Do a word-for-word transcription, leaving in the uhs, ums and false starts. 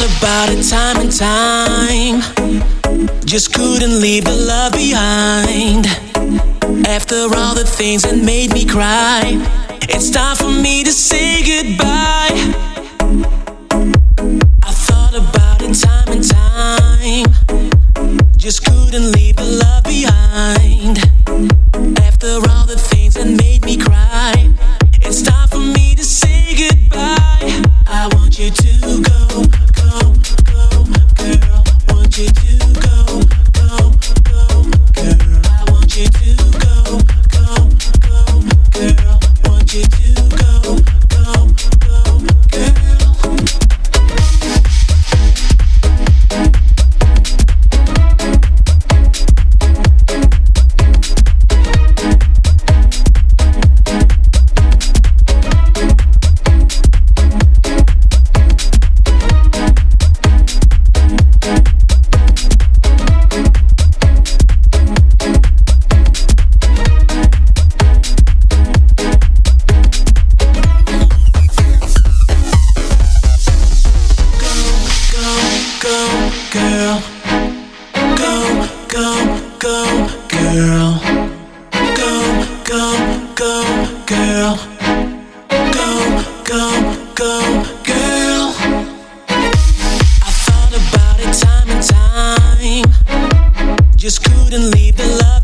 about it time and time. Just couldn't leave the love behind. After all the things that made me cry, it's time for me to say goodbye. I thought about it time and time. Just couldn't leave the love behind. After all the things that made me cry, it's time for me to say goodbye. I want you to go, go, go, girl. Want you to go, go, go, girl. I want you to go, go, go, girl. Want you to go, go, go, girl. Girl, go, go, go, girl. Go, go, go, girl. Go, go, go, girl. I thought about it time and time. Just couldn't leave the love